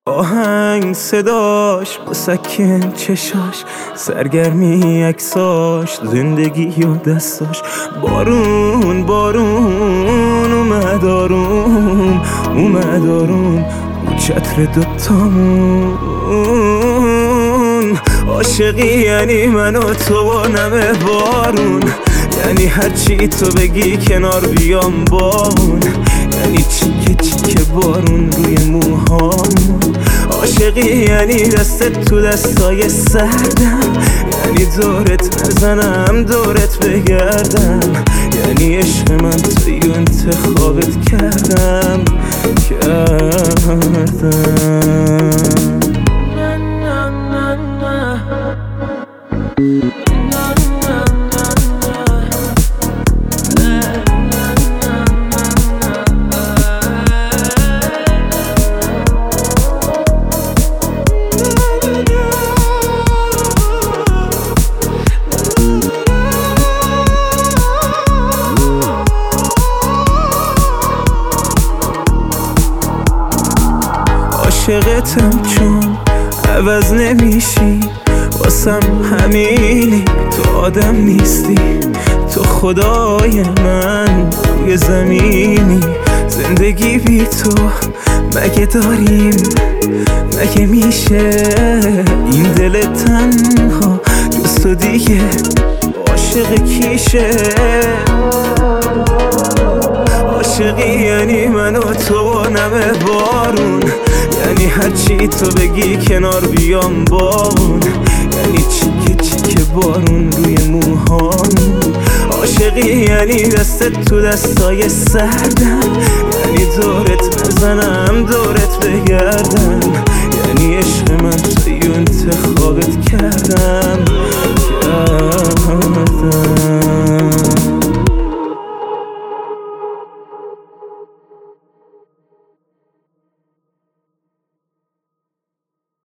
آهنگ صداش مسکن چشاش، سرگرمی عکساش، زندگی و دستاش. بارون بارون اومد آروم رو چتر دوتامون. عاشقی یعنی من و تو و نمه بارون، یعنی هرچی تو بگی کنار بیام بارون، یعنی چیکه چیکه بارون روی موهامون. عاشقی یعنی دستت تو دستای سردم، یعنی دورت نزنم دورت بگردم، یعنی عشق من توی انتخابت کردم. عاشقتم چون عوض نمیشی، واسم همینی تو آدم نیستی. تو خدای من روی زمینی، زندگی بی تو مگه داریم؟ مگه میشه این دل تنها جز تو دیگه عاشق کیشه؟ عاشقی یعنی من و تو و نمه بارون، یعنی هرچی تو بگی کنار بیام بارون، یعنی چیکه چیکه بارون روی موهامون. عاشقی یعنی دستت تو دستای سردم، یعنی دورت نزنم